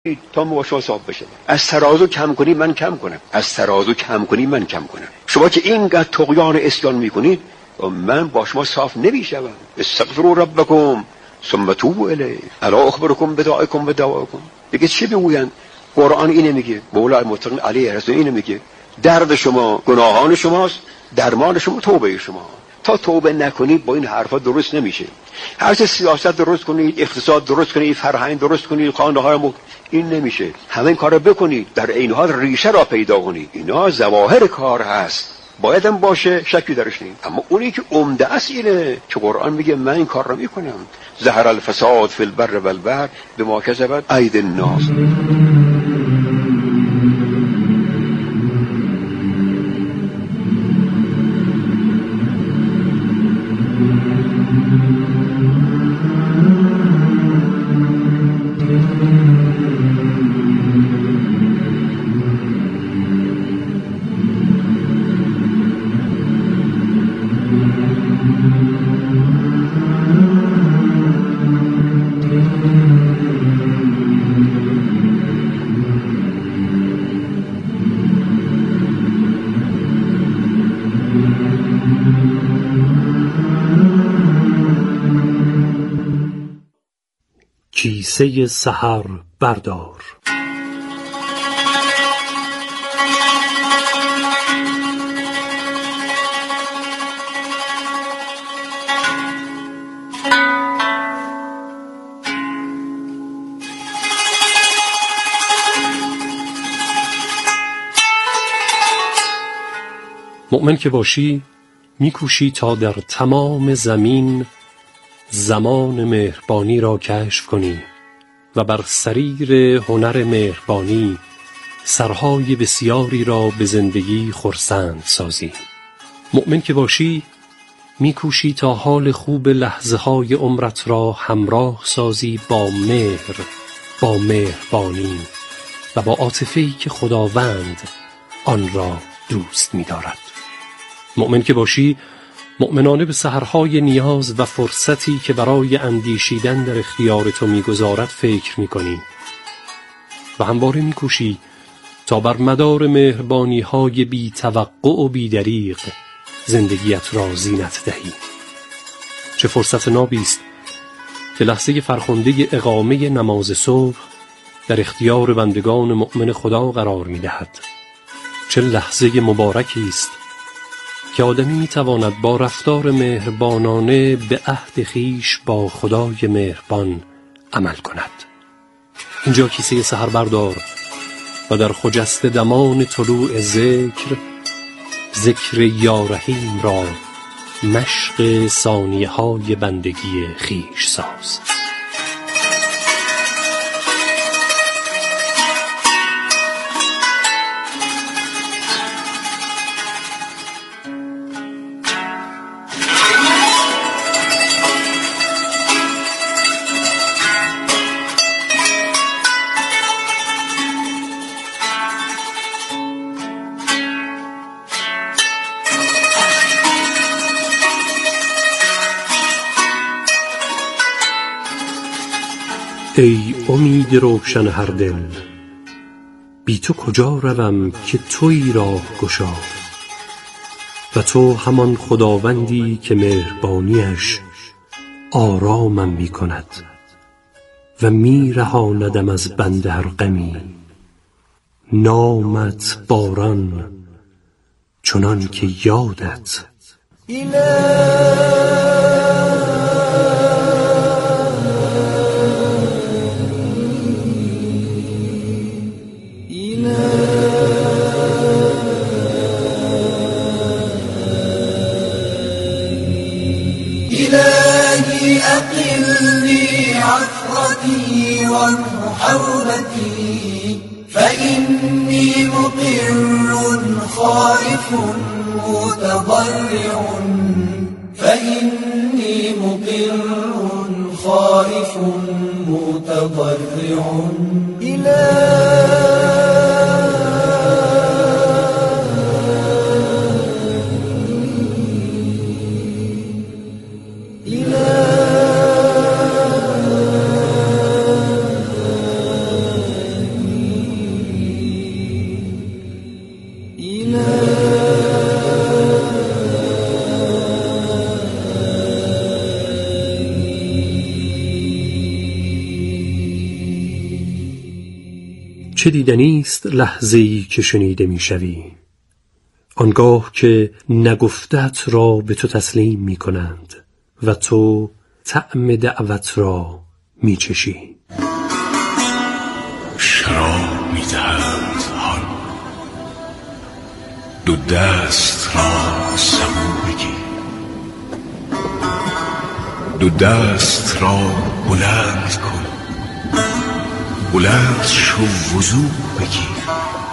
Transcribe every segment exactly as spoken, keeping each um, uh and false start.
تا با شما ثابت بشه. از ترازو کم کنی من کم کنم، از ترازو کم کنی من کم کنم. شما که اینقدر طغیان اسیان میکنید من با شما صاف نمیشم. استغفروا ربکم ثم توبوا الیه الا اخبرکم بدعائکم و دوائکم. دیگه چی بگوین؟ قرآن اینو میگه، مولا مطلق علیه رسول اینو میگه، درد شما گناهان شماست، درمان شما توبه شما. تا توبه نکنید با این حرفا درست نمیشه. هر چه سیاست درست کنید، اقتصاد درست کنید، فرهنگ درست کنید، خانه‌ها رو، این نمیشه. همه این کارا بکنید، در این حال ریشه را پیدا کنید. اینا ظواهر کار هست، باید هم باشه، شکی درش نیست. اما اونی که عمده است اینه که قرآن میگه من این کار رو میکنم. ظهر الفساد فی البر والبحر بما کسبت ایدی الناس. کیسه سحر بردار. مؤمن که باشی میکوشی تا در تمام زمین زمان مهربانی را کشف کنی و بر سریر هنر مهربانی سرهای بسیاری را به زندگی خرسند سازی. مؤمن که باشی میکوشی تا حال خوب لحظه های عمرت را همراه سازی با مهر، با مهربانی و با عاطفه‌ای که خداوند آن را دوست می‌دارد. مؤمن که باشی مؤمنانه به سحرهای نیاز و فرصتی که برای اندیشیدن در اختیار تو می‌گذارد فکر می‌کنی و همواره می‌کوشی تا بر مدار مهربانی‌های بی توقع و بی دریغ زندگیت را زینت دهی. چه فرصت نابی است که لحظه فرخنده اقامه نماز صبح در اختیار بندگان مؤمن خدا قرار می‌دهد. چه لحظه مبارکی است که آدمی میتواند با رفتار مهربانانه به عهد خیش با خدای مهربان عمل کند. اینجا کیسه سحر بردار و در خجسته دمان طلوع ذکر ذکر یا رحیم را مشق ثانیه های بندگی خیش ساز. ای امید روشن هر دل، بی تو کجا روم که تویی راه گشا و تو همان خداوندی که مهربانیش آرامم می کند و می رهاندم از بند هر غمی. نامت باران چنان که یادت إلهي أقلني عثرتي ومحوبتي فإني مقر خائف متضرع فإني مقر خائف متضرع إلهي چه دیدنیست لحظه‌ای که شنیده میشوی، آنگاه که نگفتت را به تو تسلیم می کنند و تو طعم دعوت را می چشی. شراب می دهند حال، دو دست را سبو بگیر، دو دست را بلند کن، بلند شو وضو بگیر.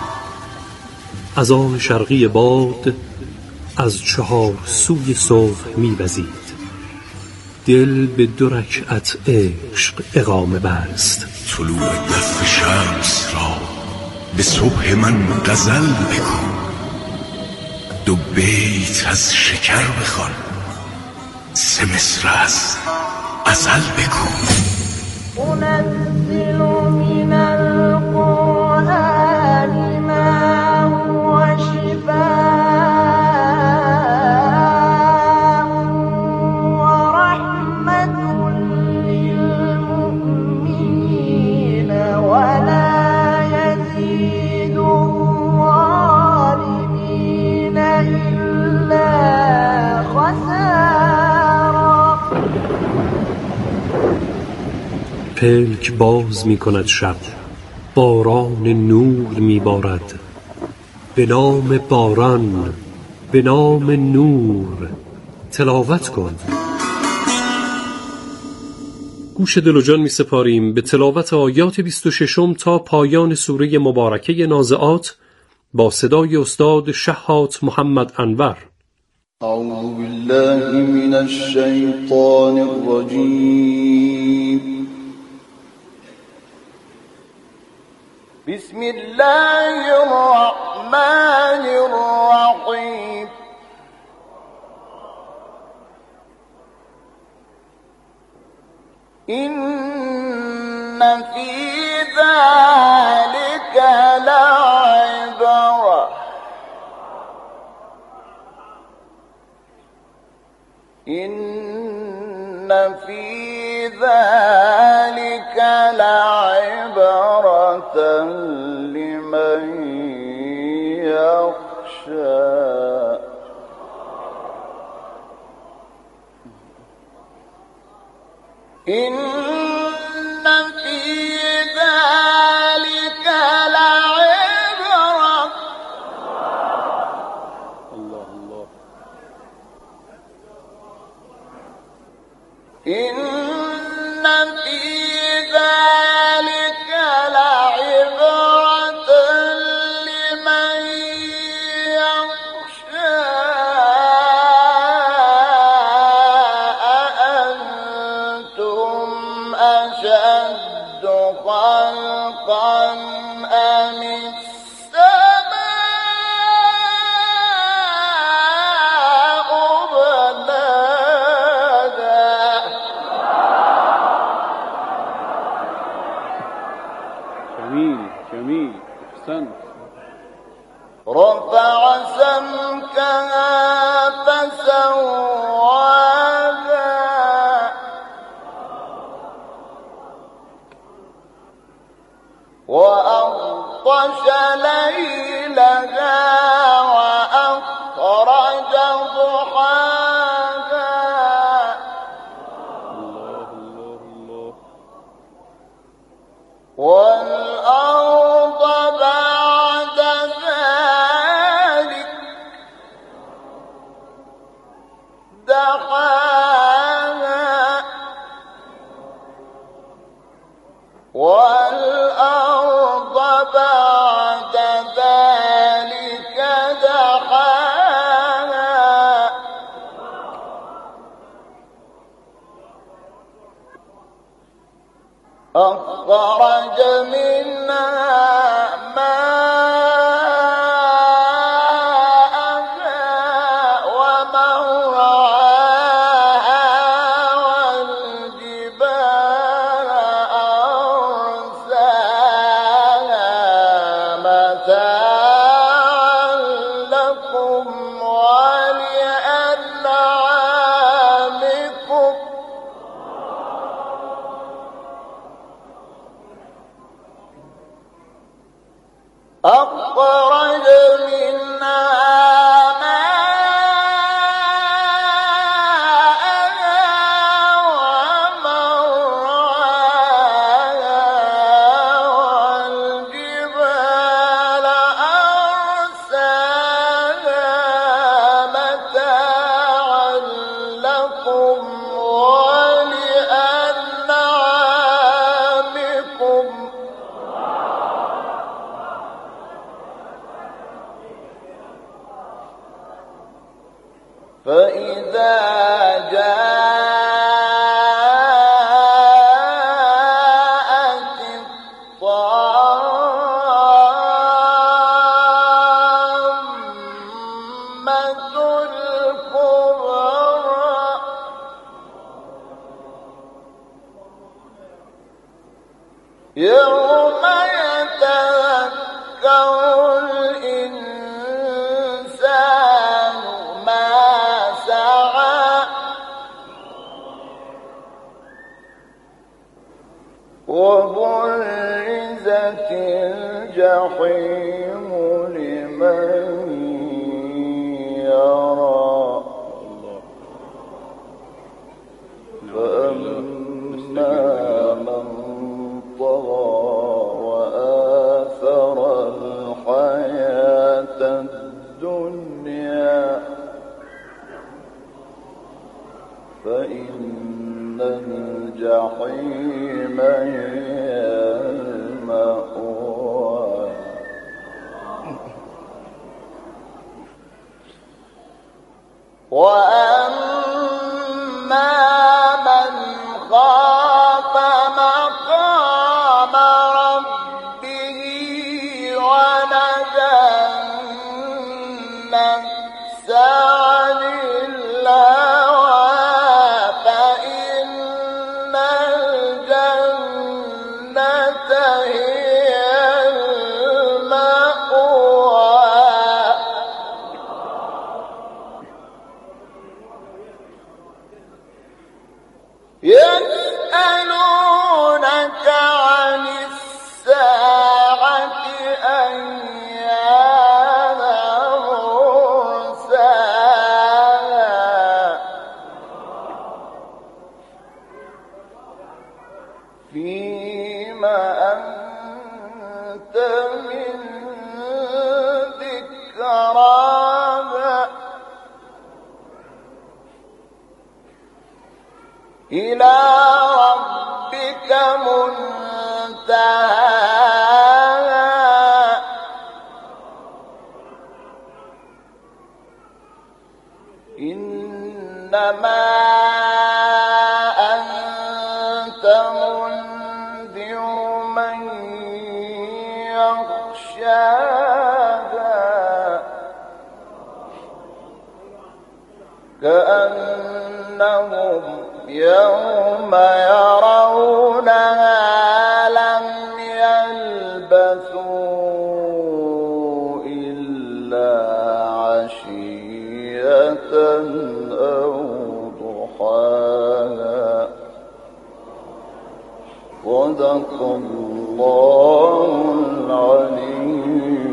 از آن شرقی باد از چهار سوی صبح می وزید، دل به دو رکعت عشق اقامه بست. طلوع دف شمس را به صبح من غزل بکن، دو بیت از شکر بخوان، سه مصر از غزل بکن. أنزل من القرآن ما هو شفاء ورحمة للمؤمنين ولا يزيد الظالمين إلا خسارا. پلک باز می کند شب، باران نور می بارد، به نام باران، به نام نور تلاوت کن. گوش دل و جان می سپاریم به تلاوت آیات بیست و ششم تا پایان سوره مبارکه نازعات با صدای استاد شهات محمد انور. اعوذ بالله من الشیطان الرجیم. بسم الله الرحمن الرحیم. إن في ذلك لعبرة إن في ذلك لعبرة لمن يخشى. إن في ذلك لعبرة الله الله إن في ذلك لعبرة لمن يخشى. أشد خلقا أم السماء بناها. جميل جميل أحسنت. رفع سمكها فسواها وأغطش ليلها وأخرج ضحاها. الله الله الله. والأرض بعد ذلك دحاها والأرض بعد ذلك دحاها. أخرج منها فإذا جاءت الطامة الكبرى يوم يتذكر الإنسان ما سعى وبرزت الجحيم لمن يرى فأما من طغى وآثر الحياة الدنيا فإن الجحيم هي المأوى وأما من خاف مقام ربه ونهى النفس عن الهوى فإن الجنة هي المأوى يسألونك عن الساعة أيان مرساها فيما أنت من ذكراها إلى ربك منتهاها إنما أنت منذر من يخشاها كأنهم يوم يرونها لم يلبثوا إلا عشية أو ضحاها صدق الله العلي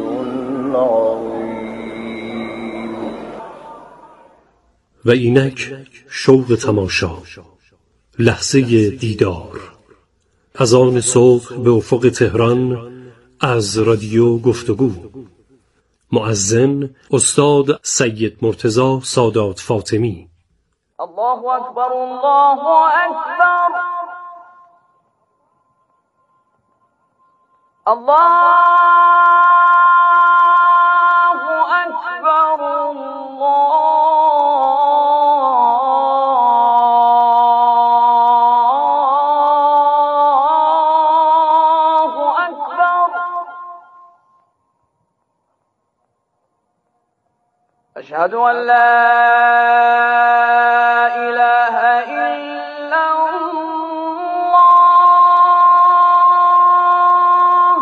العظيم. و اینک شوق تماشا، لحظه دیدار، از آن صبح به افق تهران از رادیو گفتگو. مؤذن استاد سید مرتضی سادات فاطمی. الله أكبر الله أكبر الله أكبر الله أكبر. أشهد أن لا إله إلا الله.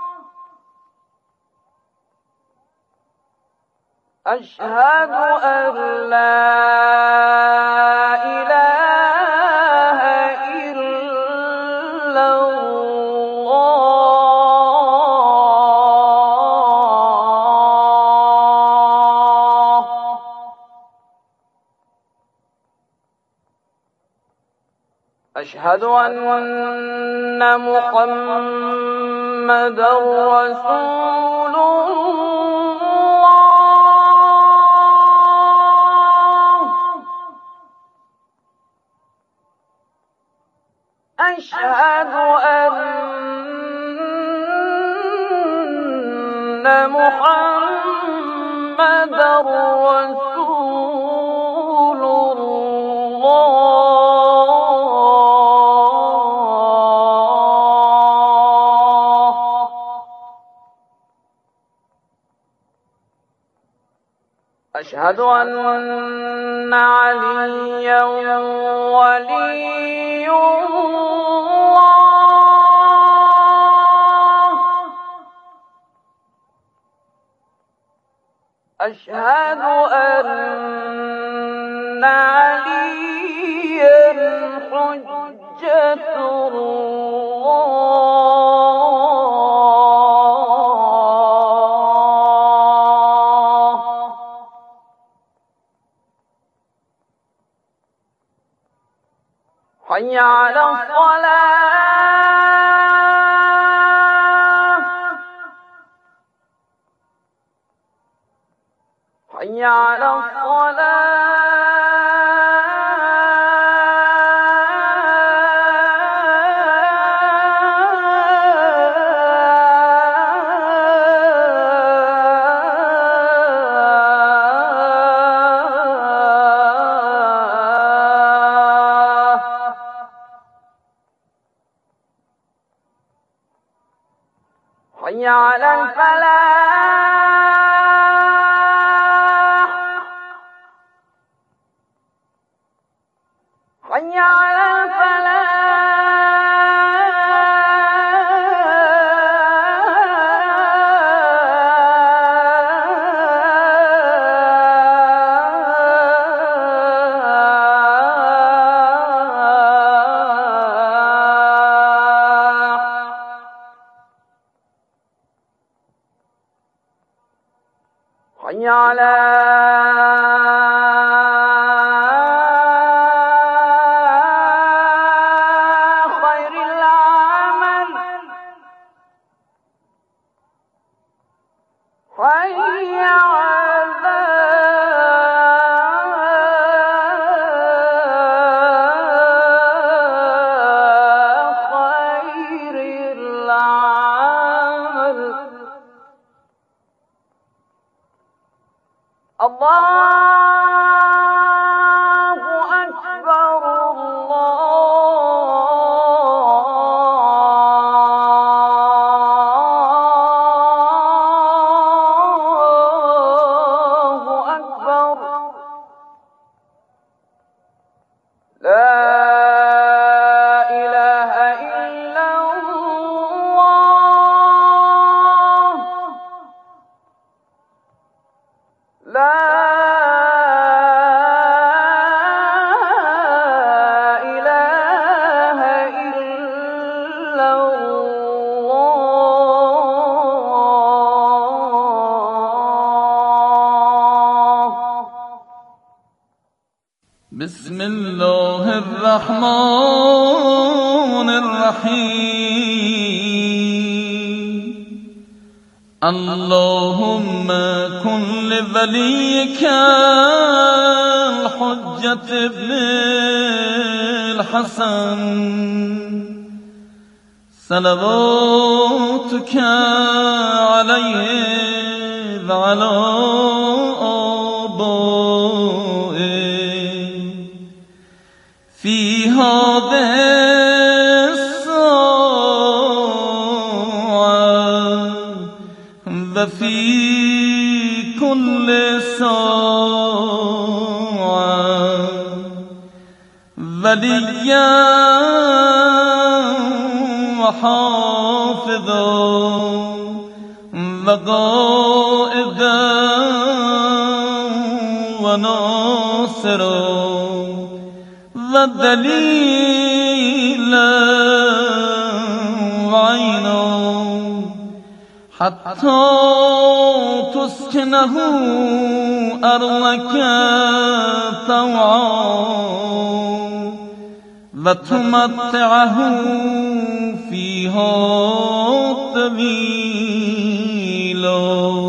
أشهد أن لا إله إلا الله. أشهد أن محمدا رسول الله. أشهد أن محمدا رسول أشهد أن عليا ولي الله أشهد أن عليا حجة الله حي على الصلاة حي على الصلاة حي على الفلاح حي على حي على خير العمل حي على خير العمل الله أكبر الله أكبر لا إله إلا الله لا إله إلا الله بسم الله الرحمن الرحيم اللهم كن لوليك الحجة ابن الحسن صلواتك عليه وعلى آبائه في هذه الساعة وفي كل ساعة وليا وحافظا وقائدا وناصرا ودليلا وعينا حتى تسكنه أرضك طوعا وتمتعه فيها طويلا.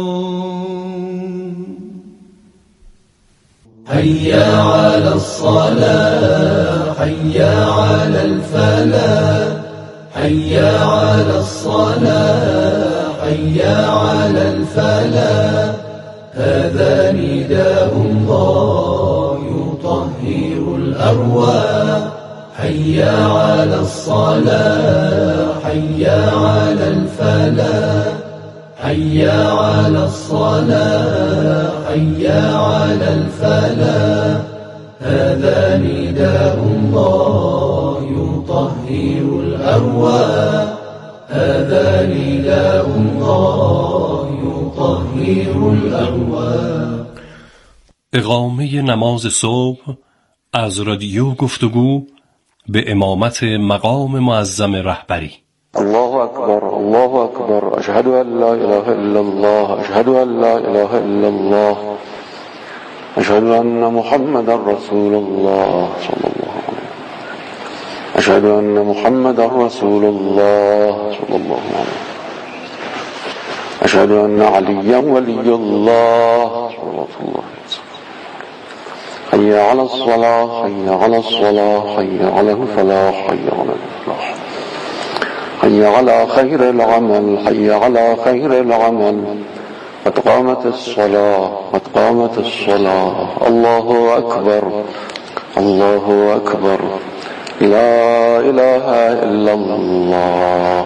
هيا على الصلاة هيا على الفلاح هيا على الصلاة هيا على الفلاح هذا نداء الله يطهر الأرواح هيا على الصلاة هيا على الفلاح حي على الصلاة حي على الفلاح هذا نداء الله يطهر الأرواح هذا نداء الله يطهر الأرواح. اقامه نماز صبح از رادیو گفتگو به امامت مقام معظم رهبری. الله أكبر الله أكبر أشهد أن لا إله إلا الله أشهد أن لا إله إلا الله أشهد أن محمد رسول الله صلى الله عليه وسلم أشهد أن محمد رسول الله صلى الله عليه وسلم أشهد أن عليا ولي الله صلى الله عليه وسلم حي على الصلاة حي على الصلاة حي على الفلاح حي على الفلاح حي على خير العمل حي على خير العمل قد قامت الصلاة قد قامت الصلاة الله أكبر الله أكبر لا إله إلا الله.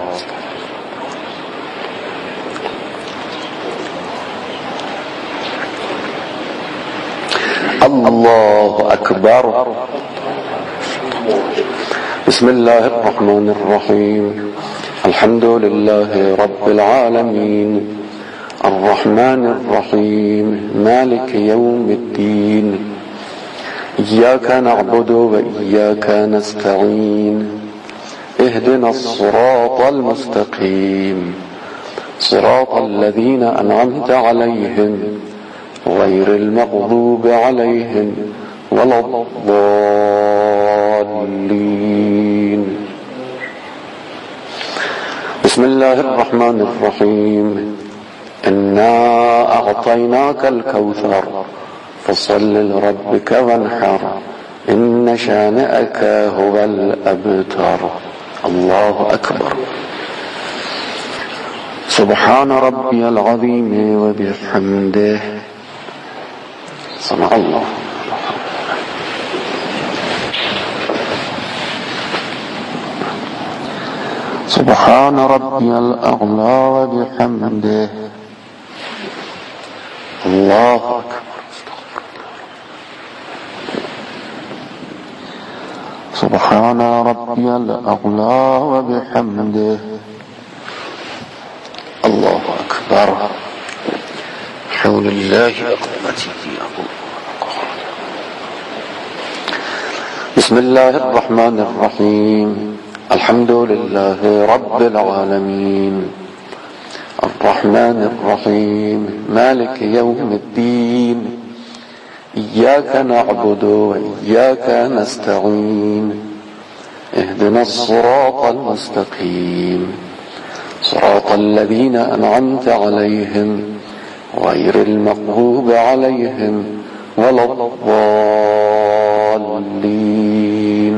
الله أكبر. بسم الله الرحمن الرحيم الحمد لله رب العالمين الرحمن الرحيم مالك يوم الدين إياك نعبد وإياك نستعين اهدنا الصراط المستقيم صراط الذين أنعمت عليهم غير المغضوب عليهم ولا الضالين. بسم الله الرحمن الرحيم إنا أعطيناك الكوثر فصل لربك وانحر إن شانئك هو الأبتر. الله أكبر. سبحان ربي العظيم وبحمده سمع الله. سبحان ربي الأعلى وبحمده الله أكبر. سبحان ربي الأعلى وبحمده الله أكبر. حول الله أقواتي بسم الله الرحمن الرحيم الحمد لله رب العالمين الرحمن الرحيم مالك يوم الدين إياك نعبد وإياك نستعين اهدنا الصراط المستقيم صراط الذين أنعمت عليهم غير المغضوب عليهم ولا الضالين.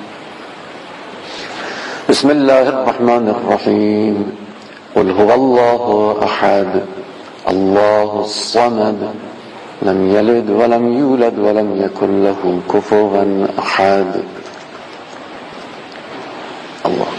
بسم الله الرحمن الرحيم قل هو الله أحد الله الصمد لم يلد ولم يولد ولم يكن له كفوا أحد. الله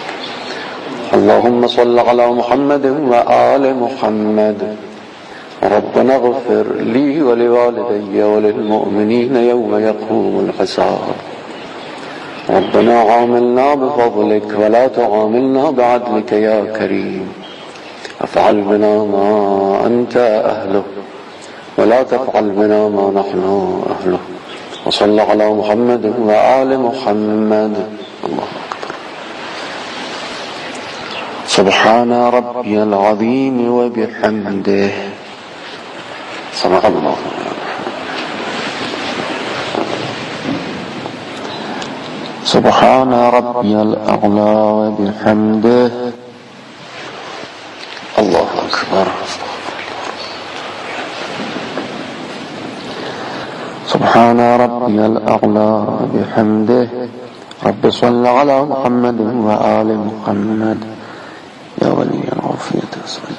اللهم صل على محمد وآل محمد. ربنا اغفر لي ولوالدي وللمؤمنين يوم يقوم الحساب. ربنا عاملنا بفضلك ولا تعاملنا بعدلك يا كريم. افعل بنا ما أنت أهله ولا تفعل بنا ما نحن أهله. وصل على محمد وآل محمد. الله أكبر. سبحان ربي العظيم وبحمده سمع الله. سبحان ربي الأعلى وبحمده الله أكبر. سبحان ربي الأعلى وبحمده. رب صل على محمد وآل محمد يا ولي العافية أسأل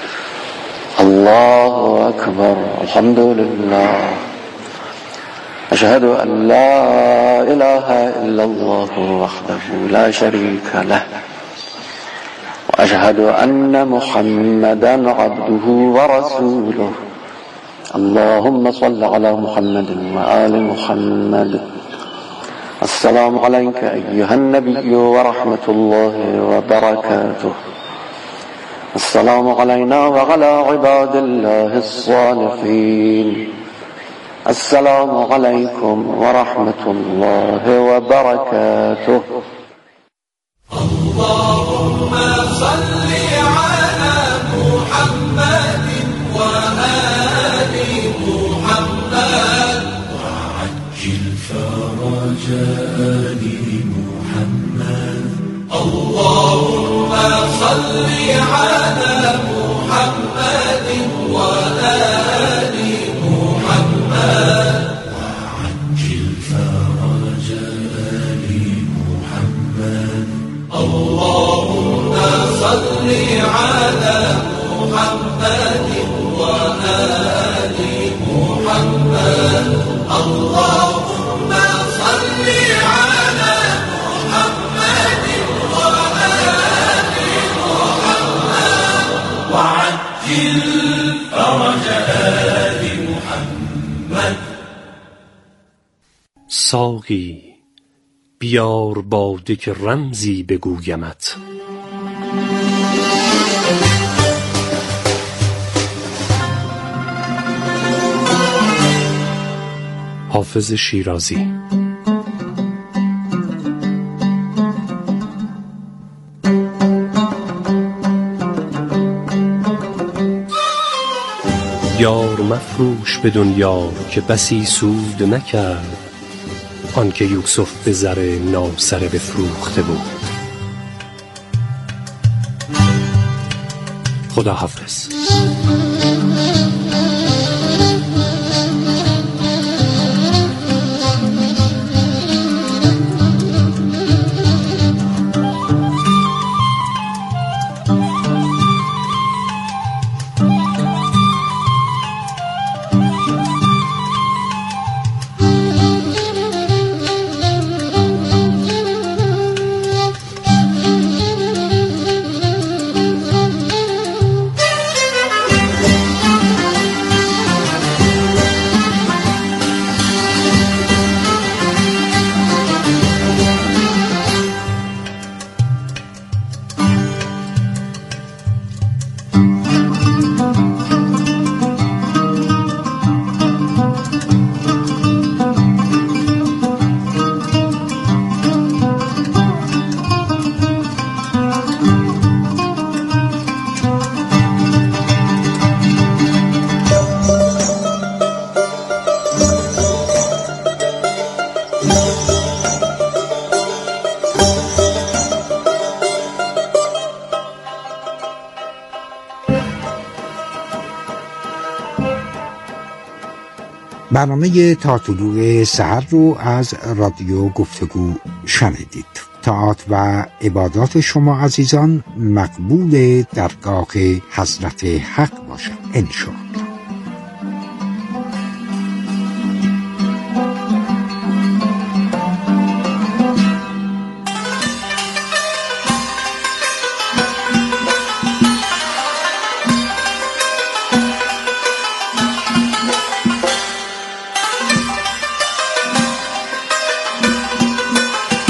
الله أكبر. الحمد لله أشهد أن لا إله إلا الله وحده لا شريك له وأشهد أن محمدا عبده ورسوله اللهم صل على محمد وآل محمد. السلام عليك أيها النبي ورحمة الله وبركاته. السلام علينا وعلى عباد الله الصالحين. السلام عليكم ورحمة الله وبركاته. اللهم صل على محمد وآل محمد وعجل فرج آل محمد. اللهم صل على محمد وآل محمد وعجل فرج آل محمد. اللهم صل على محمد وآل محمد. اللهم صل على محمد وآل محمد وعجل فرج آل محمد. ساقی بیار باده که رمزی بگویمت. حافظ شیرازی. یار مفروش به دنیا که بسی سود نکرد آنکه یوسف به زر ناسره بفروخته بود. خدا حافظ. برنامه تا طلوع سحر رو از رادیو گفتگو شنیدید. طاعات و عبادات شما عزیزان مقبول درگاه حضرت حق باشد انشاءالله.